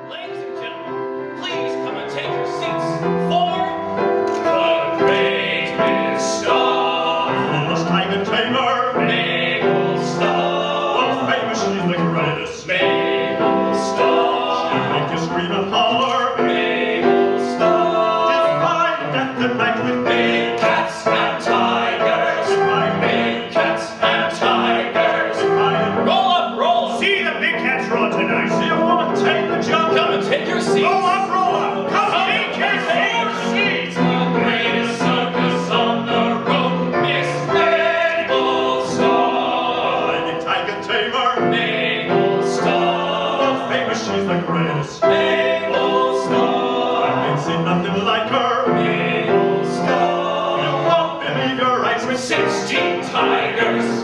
Ladies and gentlemen, please come and take your seats for the greatest star. Fullest Tiger Tamer, Mabel Starr. the famous, she's the greatest. Mabel Starr. She'll make you scream and holler. Mabel Starr. Defy death and night with Big cats and tigers. Big cats and tigers. Roll up, roll up. See the big cats roll tonight. See a woman take the jump. Come and take your seats. Roll up, roll up. Come take your seats. The greatest circus on the road, Miss Mabel Starr. Lady Tiger Tamer, Mabel Starr. the famous, she's the greatest. Mabel Starr. I ain't seen nothing like her. Mabel Starr. You won't believe your eyes with 16 tigers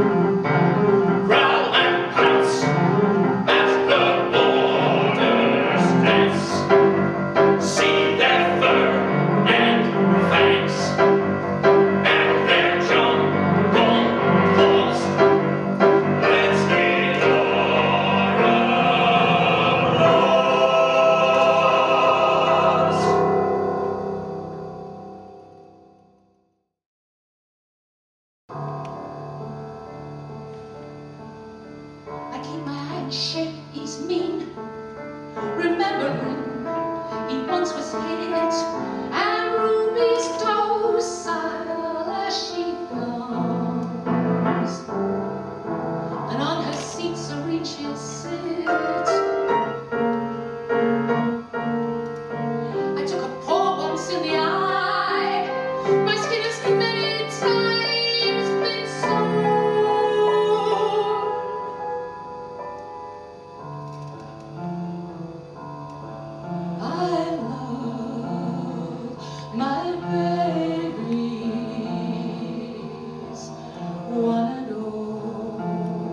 growl and pounce at the boarder's fence. See their fur and fangs and their jungle claws. Let's get our applause. I keep my eye in shape, he's mean. Remembering he once was hit, and Ruby's docile as she comes, and on her seat serene she'll sit. I took a paw once in the eye. My skin has many times been sore. I love my babies, one and all.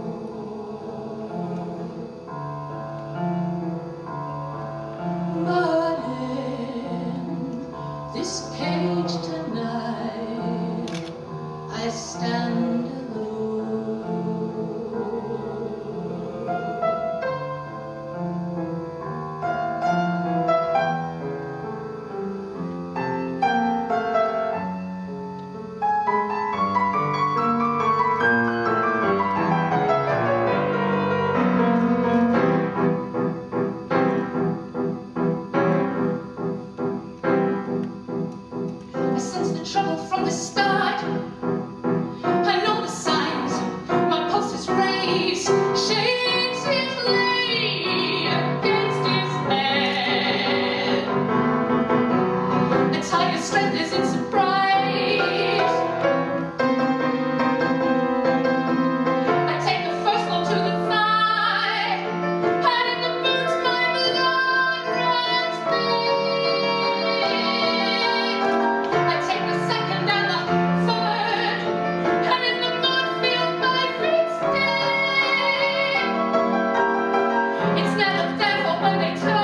But in this cage tonight, I stand alone. I sense the trouble from the start. I know the signs. My pulse is raised. Shakes his leg against his head. The tiger's strength is in surprise. I take the first one to the thigh, and in the boots my blood runs thick. I take the second and the third, and in the mud feel my feet stick. It's never there for when they turn.